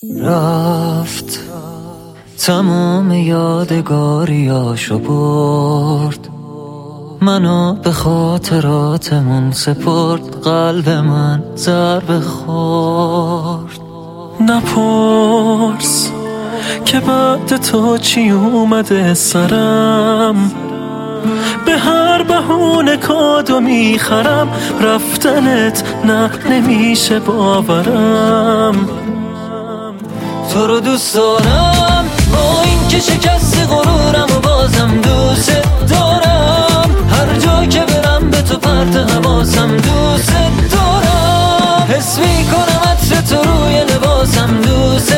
رفت تمام یادگاریاشو برد، منو به خاطراتمون سپرد، قلب من ضربه خورد. نپرس که بعد تو چی اومده سرم، به هر بهونه کادو میخرم، رفتنت نه نمیشه باورم. تو رو دوست دارم با این که شکستی غرورم و بازم دوست دارم، هر جا که برم به تو پرت حواسم دوست دارم، حس میکنم عطر تو روی لباسم دوست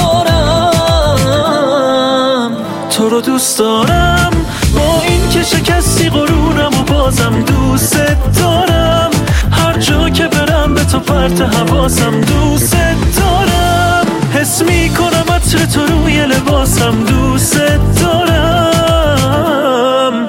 دارم. تو رو دوست دارم با این که شکستی غرورم و بازم دوست دارم، هر جا که برم به تو پرت حواسم دوست دارم، حس میکنم عطر تو روی لباسم دوست دارم.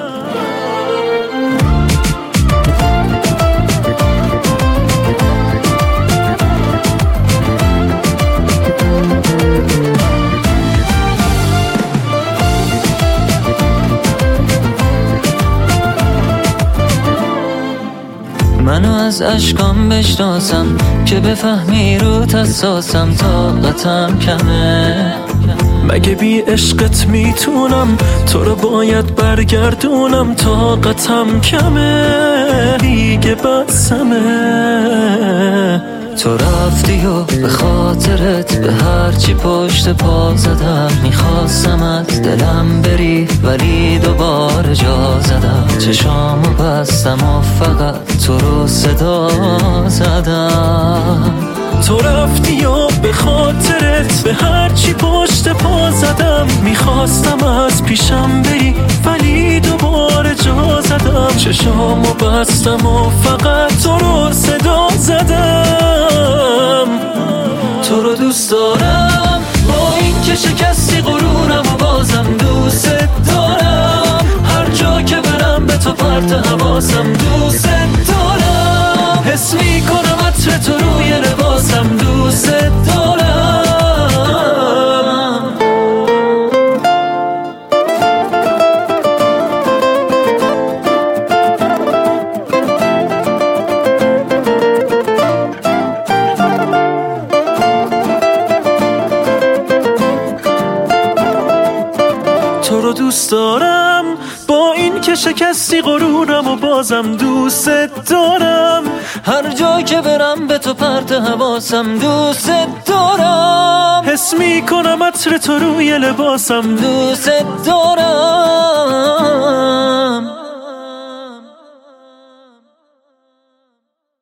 منو از اشکام بشناسم که بفهمی رو حساسم، طاقتم کمه. مگه بی عشقت میتونم تو رو باید برگردونم، طاقتم کمه دیگه بسمه. تو رفتی و به خاطرت به هرچی پشت پا زدم، میخواستم از دلم بری ولی دوباره جا زدم، چشامو بستم و فقط تو رو صدا زدم. تو رفتی و به خاطرت به هرچی پشت پا زدم، میخواستم از پیشم بری ولی دوباره جا زدم، چشامو بستم و فقط تو رو صدا زدم. تو رو دوست دارم با این که شکستی غرورم و بازم دوست دارم، هر جا که برم به تو پرت حواسم دوست دارم، حس میکنم عطر تو روی لباسم دوست دارم. تو رو دوست دارم با این که شکستی غرورم و بازم دوست دارم، هر جا که برم به تو پرت حواسم دوست دارم، حس میکنم عطر تو روی لباسم دوست دارم.